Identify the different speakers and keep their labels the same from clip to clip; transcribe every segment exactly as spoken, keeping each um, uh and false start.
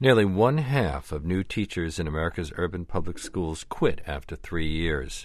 Speaker 1: Nearly one half of new teachers in America's urban public schools quit after three years.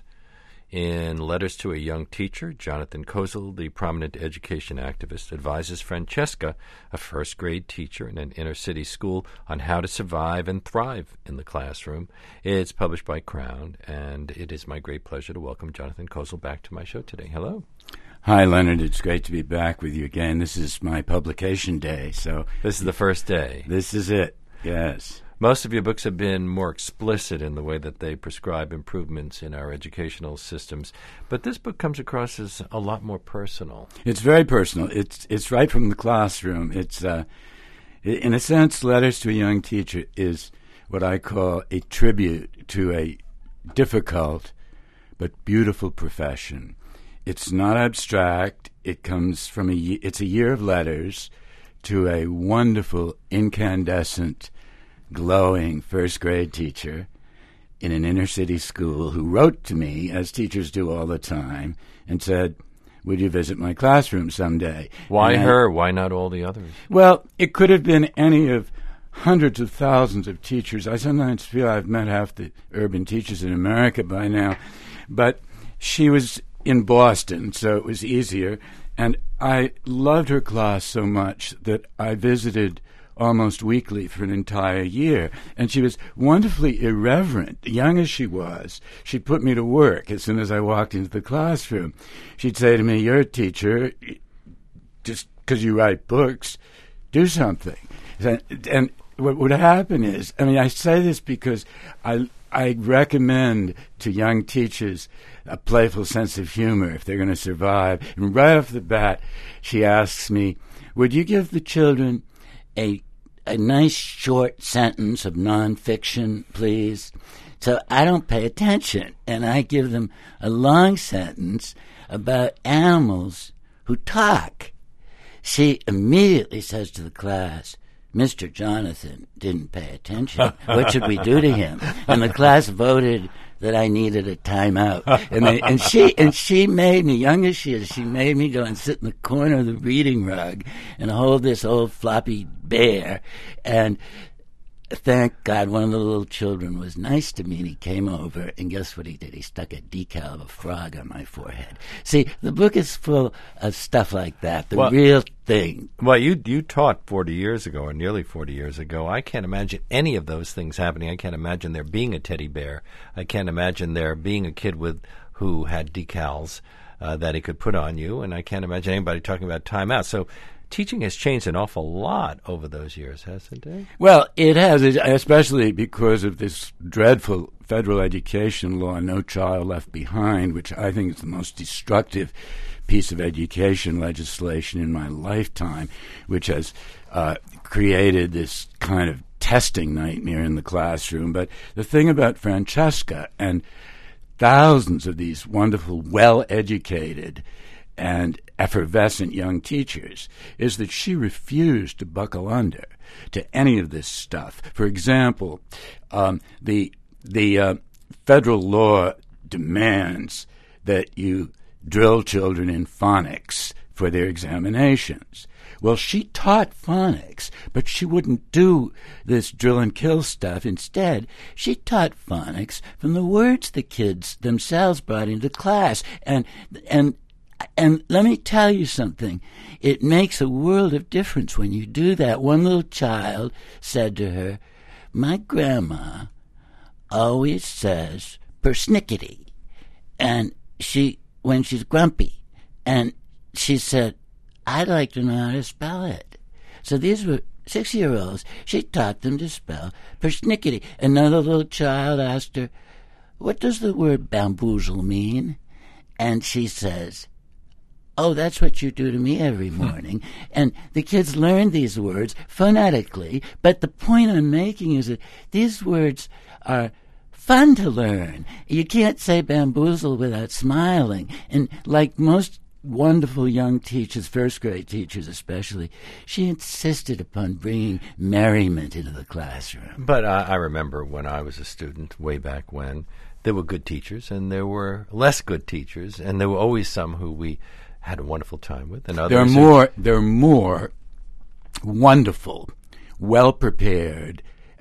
Speaker 1: In Letters to a Young Teacher, Jonathan Kozol, the prominent education activist, advises Francesca, a first-grade teacher in an inner-city school, on how to survive and thrive in the classroom. It's published by Crown, and it is my great pleasure to welcome Jonathan Kozol back to my show today. Hello.
Speaker 2: Hi, Leonard. It's great to be back with you again. This is my publication day, so...
Speaker 1: This is the first day.
Speaker 2: This is it, yes.
Speaker 1: Most of your books have been more explicit in the way that they prescribe improvements in our educational systems, but this book comes across as a lot more personal.
Speaker 2: It's very personal. It's it's right from the classroom. It's, uh, in a sense, Letters to a Young Teacher is what I call a tribute to a difficult but beautiful profession. It's not abstract. It comes from a. It's a year of letters to a wonderful, incandescent, glowing first-grade teacher in an inner-city school who wrote to me, as teachers do all the time, and said, would you visit my classroom someday?
Speaker 1: Why
Speaker 2: and
Speaker 1: her?
Speaker 2: I,
Speaker 1: Why not all the others?
Speaker 2: Well, it could have been any of hundreds of thousands of teachers. I sometimes feel I've met half the urban teachers in America by now. But she was in Boston, so it was easier. And I loved her class so much that I visited almost weekly for an entire year. And she was wonderfully irreverent. Young as she was, she'd put me to work as soon as I walked into the classroom. She'd say to me, you're a teacher, just because you write books, do something. And, and what would happen is, I mean, I say this because I I recommend to young teachers a playful sense of humor if they're going to survive. And right off the bat, she asks me, would you give the children a a nice short sentence of nonfiction, please? So I don't pay attention, and I give them a long sentence about animals who talk. She immediately says to the class, Mister Jonathan didn't pay attention. What should we do to him? And the class voted that I needed a timeout. And they, and she and she made me, young as she is, she made me go and sit in the corner of the reading rug and hold this old floppy bear. And thank God one of the little children was nice to me, and he came over, and guess what he did? He stuck a decal of a frog on my forehead. See, the book is full of stuff like that, the
Speaker 1: well,
Speaker 2: real thing.
Speaker 1: Well, you you taught forty years ago, or nearly forty years ago. I can't imagine any of those things happening. I can't imagine there being a teddy bear. I can't imagine there being a kid with who had decals uh, that he could put on you, and I can't imagine anybody talking about timeout. So teaching has changed an awful lot over those years, hasn't it?
Speaker 2: Well, it has, especially because of this dreadful federal education law, No Child Left Behind, which I think is the most destructive piece of education legislation in my lifetime, which has uh, created this kind of testing nightmare in the classroom. But the thing about Francesca and thousands of these wonderful, well-educated and effervescent young teachers is that she refused to buckle under to any of this stuff. For example, um, the the uh, federal law demands that you drill children in phonics for their examinations. Well, she taught phonics, but she wouldn't do this drill and kill stuff. Instead, she taught phonics from the words the kids themselves brought into class. And and And let me tell you something. It makes a world of difference when you do that. One little child said to her, my grandma always says persnickety, and she when she's grumpy. And she said, I'd like to know how to spell it. So these were six-year-olds. She taught them to spell persnickety. Another little child asked her, what does the word bamboozle mean? And she says, oh, that's what you do to me every morning. And the kids learn these words phonetically, but the point I'm making is that these words are fun to learn. You can't say bamboozle without smiling. And like most wonderful young teachers, first-grade teachers especially, she insisted upon bringing merriment into the classroom.
Speaker 1: But uh, I remember when I was a student, way back when, there were good teachers and there were less good teachers, and there were always some who we had a wonderful time with. And others
Speaker 2: there are more. There are more wonderful, well-prepared,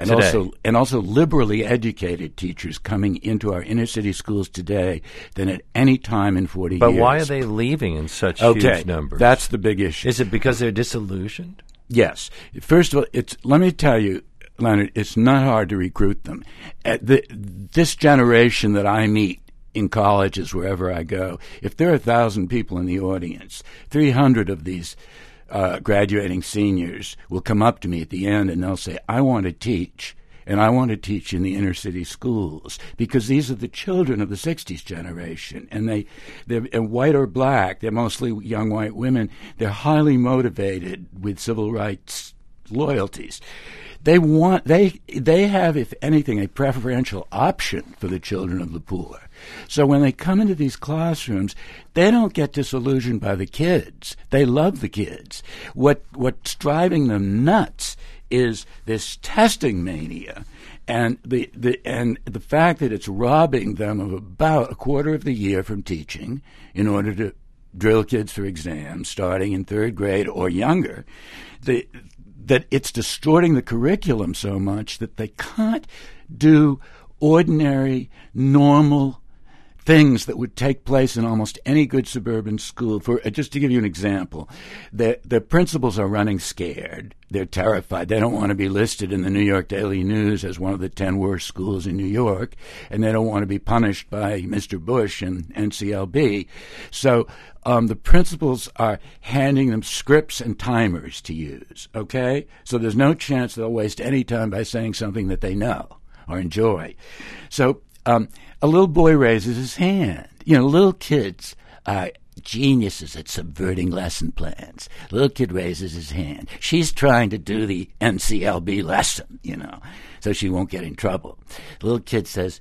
Speaker 2: And
Speaker 1: today.
Speaker 2: also, and also liberally educated teachers coming into our inner city schools today than at any time in forty
Speaker 1: but
Speaker 2: years.
Speaker 1: But why are they leaving in such
Speaker 2: okay,
Speaker 1: huge numbers?
Speaker 2: That's the big issue.
Speaker 1: Is it because they're disillusioned?
Speaker 2: Yes. First of all, it's let me tell you, Leonard, it's not hard to recruit them. At the, this generation that I meet in colleges, wherever I go, if there are a thousand people in the audience, three hundred of these uh, graduating seniors will come up to me at the end and they'll say, I want to teach, and I want to teach in the inner city schools, because these are the children of the sixties generation, and they, they're and white or black, they're mostly young white women, they're highly motivated with civil rights loyalties. They want they they have, if anything, a preferential option for the children of the poor. So when they come into these classrooms, they don't get disillusioned by the kids. They love the kids. What what's driving them nuts is this testing mania, and the, the and the fact that it's robbing them of about a quarter of the year from teaching in order to drill kids for exams starting in third grade or younger. The that it's distorting the curriculum so much that they can't do ordinary, normal things that would take place in almost any good suburban school. For just to give you an example, the the principals are running scared. They're terrified. They don't want to be listed in the New York Daily News as one of the ten worst schools in New York, and they don't want to be punished by Mister Bush and N C L B. So um, the principals are handing them scripts and timers to use, okay? So there's no chance they'll waste any time by saying something that they know or enjoy. So um, a little boy raises his hand. You know, little kids are geniuses at subverting lesson plans. Little kid raises his hand. She's trying to do the N C L B lesson, you know, so she won't get in trouble. The little kid says,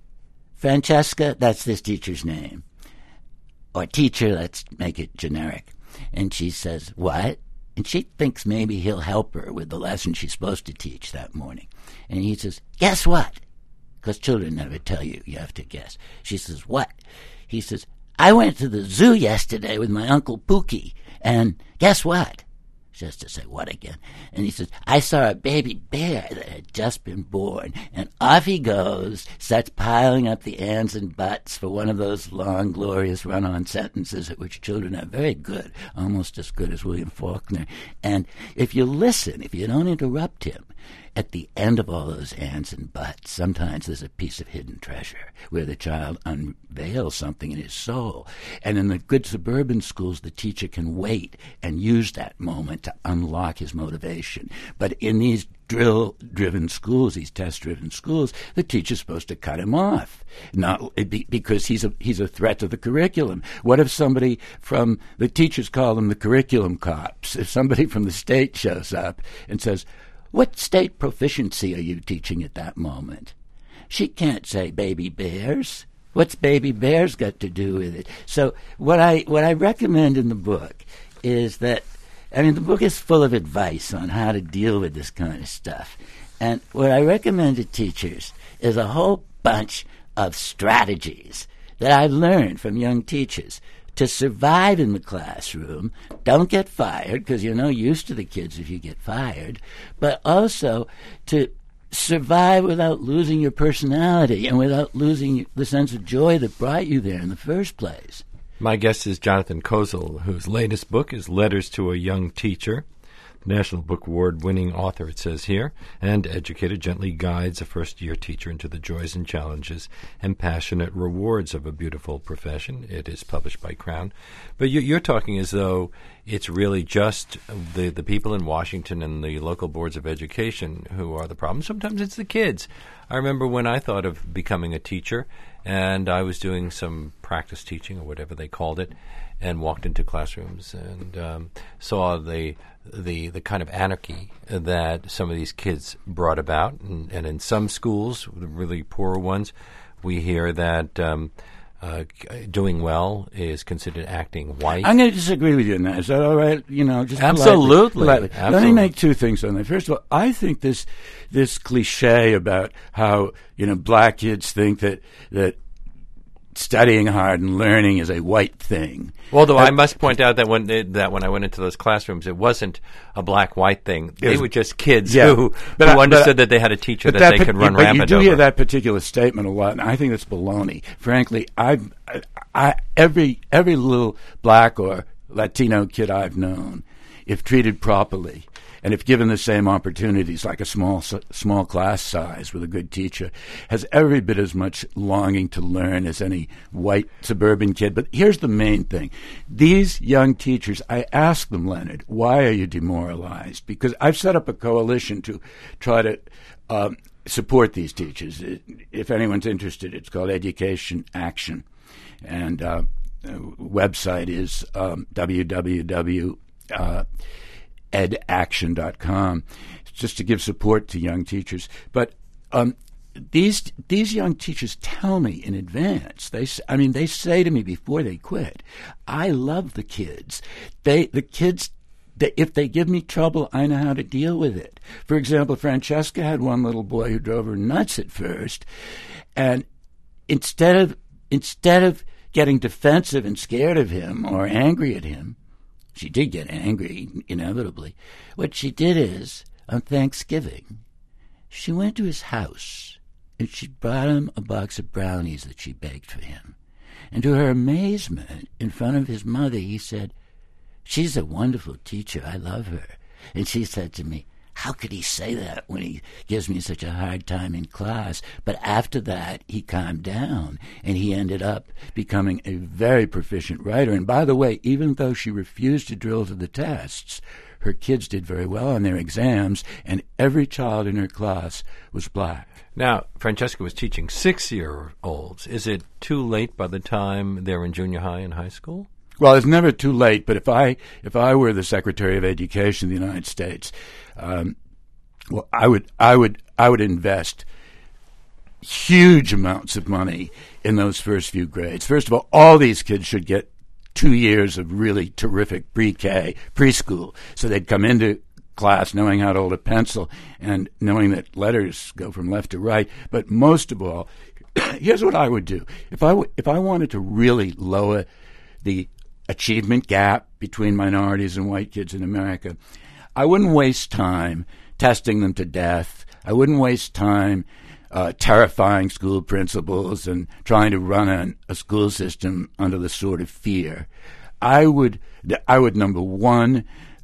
Speaker 2: Francesca, that's this teacher's name. Or teacher, let's make it generic. And she says, what? And she thinks maybe he'll help her with the lesson she's supposed to teach that morning. And he says, guess what? Because children never tell you. You have to guess. She says, what? He says, I went to the zoo yesterday with my Uncle Pookie, and guess what? She has to say, what again? And he says, I saw a baby bear that had just been born. And off he goes, starts piling up the ands and buts for one of those long, glorious run-on sentences at which children are very good, almost as good as William Faulkner. And if you listen, if you don't interrupt him, at the end of all those ands and buts, sometimes there's a piece of hidden treasure where the child unveils something in his soul. And in the good suburban schools, the teacher can wait and use that moment to unlock his motivation. But in these drill-driven schools, these test-driven schools, the teacher's supposed to cut him off, not because he's a he's a threat to the curriculum. What if somebody from the teachers call them the curriculum cops? If somebody from the state shows up and says, what state proficiency are you teaching at that moment? She can't say baby bears. What's baby bears got to do with it? So what I what I recommend in the book is that, I mean, the book is full of advice on how to deal with this kind of stuff. And what I recommend to teachers is a whole bunch of strategies that I've learned from young teachers to survive in the classroom. Don't get fired, because you're no use to the kids if you get fired, but also to survive without losing your personality and without losing the sense of joy that brought you there in the first place.
Speaker 1: My guest is Jonathan Kozol, whose latest book is Letters to a Young Teacher. National Book Award-winning author, it says here, and educator, gently guides a first-year teacher into the joys and challenges and passionate rewards of a beautiful profession. It is published by Crown. But you, you're talking as though it's really just the, the people in Washington and the local boards of education who are the problem. Sometimes it's the kids. I remember when I thought of becoming a teacher, and I was doing some practice teaching or whatever they called it, and walked into classrooms and um, saw the the the kind of anarchy that some of these kids brought about. And, and in some schools, the really poor ones, we hear that um, uh, doing well is considered acting white.
Speaker 2: I'm going to disagree with you on that. Is that all right? You know, just
Speaker 1: Absolutely.
Speaker 2: politely, politely.
Speaker 1: Absolutely.
Speaker 2: Let me make two things on that. First of all, I think this this cliche about how, you know, black kids think that that studying hard and learning is a white thing.
Speaker 1: Although
Speaker 2: uh,
Speaker 1: I must point out that when that when I went into those classrooms, it wasn't a black-white thing. They
Speaker 2: was,
Speaker 1: were just kids
Speaker 2: yeah,
Speaker 1: who,
Speaker 2: but
Speaker 1: who
Speaker 2: I,
Speaker 1: understood
Speaker 2: but,
Speaker 1: that they had a teacher that,
Speaker 2: that
Speaker 1: they
Speaker 2: pa-
Speaker 1: could run
Speaker 2: but
Speaker 1: rampant
Speaker 2: you do
Speaker 1: over.
Speaker 2: hear that particular statement a lot, and I think it's baloney. Frankly, I've, I, I, every every little black or Latino kid I've known, if treated properly, and if given the same opportunities, like a small small class size with a good teacher, has every bit as much longing to learn as any white suburban kid. But here's the main thing. These young teachers, I ask them, Leonard, why are you demoralized? Because I've set up a coalition to try to um, support these teachers. If anyone's interested, it's called Education Action. And uh, the website is um, w w w dot ed action dot com, just to give support to young teachers. But um, these these young teachers tell me in advance. They, I mean, they say to me before they quit, "I love the kids. They, the kids, they, if they give me trouble, I know how to deal with it." For example, Francesca had one little boy who drove her nuts at first, and instead of instead of getting defensive and scared of him or angry at him, she did get angry, inevitably. What she did is, on Thanksgiving, she went to his house and she brought him a box of brownies that she baked for him. And to her amazement, in front of his mother, he said, "She's a wonderful teacher. I love her." And she said to me, "How could he say that when he gives me such a hard time in class?" But after that, he calmed down, and he ended up becoming a very proficient writer. And by the way, even though she refused to drill to the tests, her kids did very well on their exams, and every child in her class was black.
Speaker 1: Now, Francesca was teaching six-year-olds. Is it too late by the time they're in junior high and high school?
Speaker 2: Well, it's never too late, but if I if I were the Secretary of Education of the United States, um, well, I would I would I would invest huge amounts of money in those first few grades. First of all, all these kids should get two years of really terrific pre-K, preschool, so they'd come into class knowing how to hold a pencil and knowing that letters go from left to right. But most of all, here's what I would do. If I w- if I wanted to really lower the achievement gap between minorities and white kids in America, I wouldn't waste time testing them to death. I wouldn't waste time uh, terrifying school principals and trying to run a, a school system under the sword of fear. I would, I would number one,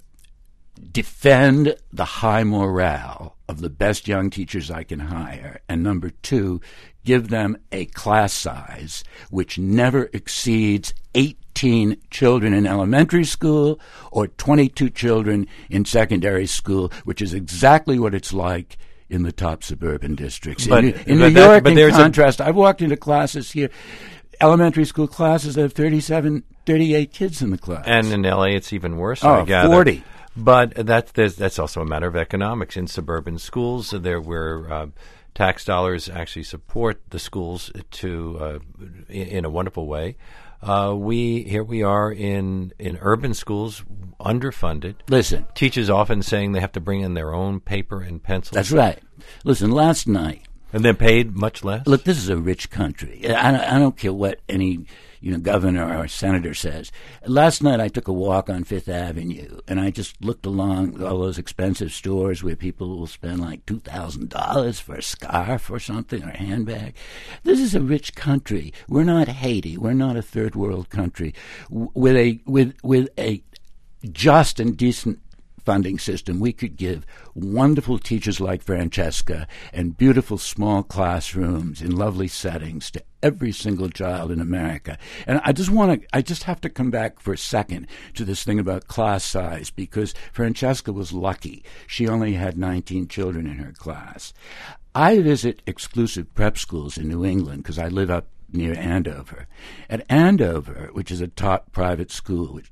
Speaker 2: defend the high morale of the best young teachers I can hire, and number two, give them a class size which never exceeds eighteen children in elementary school or twenty-two children in secondary school, which is exactly what it's like in the top suburban districts.
Speaker 1: But,
Speaker 2: in, in
Speaker 1: but
Speaker 2: New
Speaker 1: that,
Speaker 2: York,
Speaker 1: but
Speaker 2: in
Speaker 1: there's
Speaker 2: contrast, a, I've walked into classes here, elementary school classes that have thirty-seven, thirty-eight kids in the class.
Speaker 1: And in L A, it's even worse,
Speaker 2: oh,
Speaker 1: I gather.
Speaker 2: forty.
Speaker 1: But that's, that's also a matter of economics. In suburban schools, there where uh, tax dollars actually support the schools to uh, in, in a wonderful way. Uh, we here we are in, in urban schools, underfunded.
Speaker 2: Listen,
Speaker 1: teachers often saying they have to bring in their own paper and pencils.
Speaker 2: That's right. Listen, last night,
Speaker 1: and they're paid much less.
Speaker 2: Look, this is a rich country. I don't, I don't care what any you know governor or senator says. Last night I took a walk on Fifth Avenue, and I just looked along all those expensive stores where people will spend like two thousand dollars for a scarf or something or a handbag. This is a rich country. We're not Haiti. We're not a third world country. With a with with a just and decent funding system, we could give wonderful teachers like Francesca and beautiful small classrooms in lovely settings to every single child in America. And I just want to, I just have to come back for a second to this thing about class size, because Francesca was lucky. She only had nineteen children in her class. I visit exclusive prep schools in New England because I live up near Andover. At Andover, which is a top private school, which,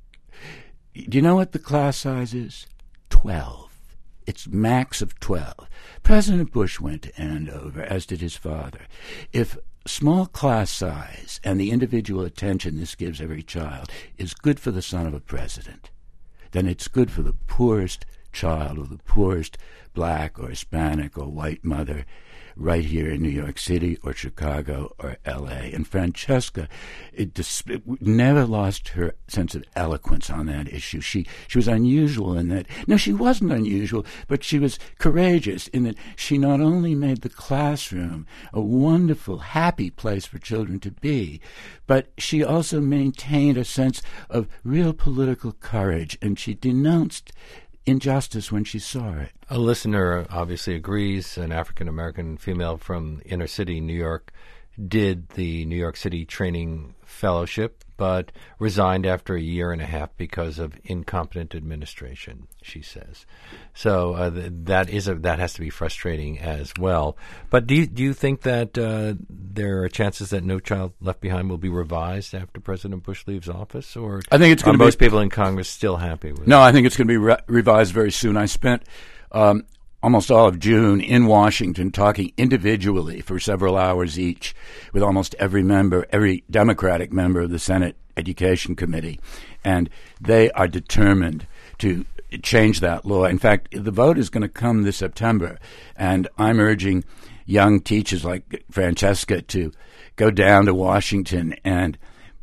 Speaker 2: do you know what the class size is? twelve. It's max of twelve. President Bush went to Andover, as did his father. If small class size and the individual attention this gives every child is good for the son of a president, then it's good for the poorest child of the poorest black or Hispanic or white mother right here in New York City or Chicago or L A. And Francesca it dis- it never lost her sense of eloquence on that issue. She she was unusual in that. No, she wasn't unusual, but she was courageous in that she not only made the classroom a wonderful, happy place for children to be, but she also maintained a sense of real political courage, and she denounced injustice when she saw it.
Speaker 1: A listener obviously agrees. An African-American female from inner city New York did the New York City Training Fellowship, but resigned after a year and a half because of incompetent administration, she says. So uh, th- that is a, that has to be frustrating as well. But do you, do you think that uh, there are chances that No Child Left Behind will be revised after President Bush leaves office? Or
Speaker 2: I think it's going
Speaker 1: are
Speaker 2: to
Speaker 1: most
Speaker 2: be,
Speaker 1: people in Congress still happy with
Speaker 2: no,
Speaker 1: it?
Speaker 2: No, I think it's going to be re- revised very soon. I spent um, almost all of June in Washington talking individually for several hours each with almost every member, every Democratic member of the Senate Education Committee, and they are determined to change that law. In fact, the vote is going to come this September, and I'm urging young teachers like Francesca to go down to Washington and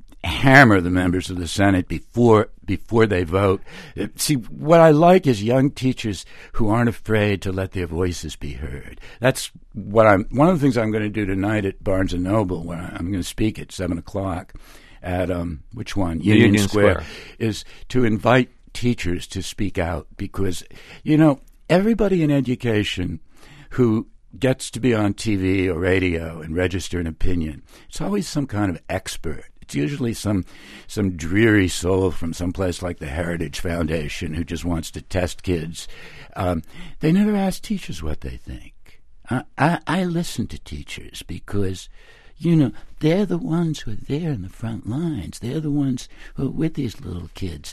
Speaker 2: hammer the members of the Senate before before they vote. See, what I like is young teachers who aren't afraid to let their voices be heard. That's what I'm. One of the things I'm going to do tonight at Barnes and Noble, where I'm going to speak at seven o'clock at um which one Union,
Speaker 1: Union
Speaker 2: Square,
Speaker 1: Square,
Speaker 2: is to invite teachers to speak out, because you know everybody in education who gets to be on T V or radio and register an opinion, it's always some kind of expert. It's usually some some dreary soul from some place like the Heritage Foundation who just wants to test kids. Um, they never ask teachers what they think. I, I, I listen to teachers because, you know, they're the ones who are there in the front lines. They're the ones who are with these little kids.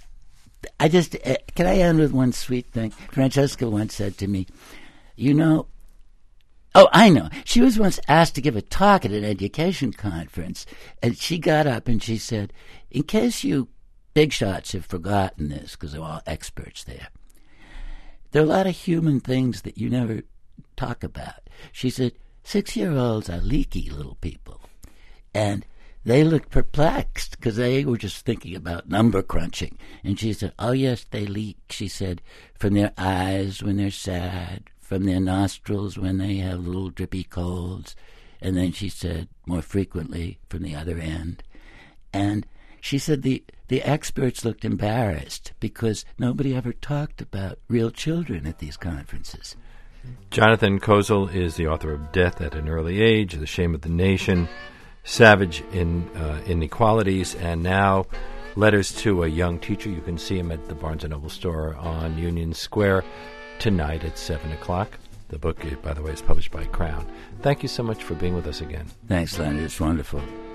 Speaker 2: I just, uh, can I end with one sweet thing? Francesca once said to me, you know, Oh, I know. She was once asked to give a talk at an education conference, and she got up and she said, in case you big shots have forgotten this, because they're all experts there, there are a lot of human things that you never talk about. She said, six-year-olds are leaky little people, and they looked perplexed because they were just thinking about number crunching. And she said, oh, yes, they leak, she said, from their eyes when they're sad, from their nostrils when they have little drippy colds, and then she said more frequently from the other end. And she said the, the experts looked embarrassed because nobody ever talked about real children at these conferences.
Speaker 1: Jonathan Kozol is the author of Death at an Early Age, The Shame of the Nation, Savage in uh, Inequalities, and now Letters to a Young Teacher. You can see him at the Barnes and Noble store on Union Square tonight at seven o'clock. The book, by the way, is published by Crown. Thank you so much for being with us again.
Speaker 2: Thanks, Leonard. It's wonderful.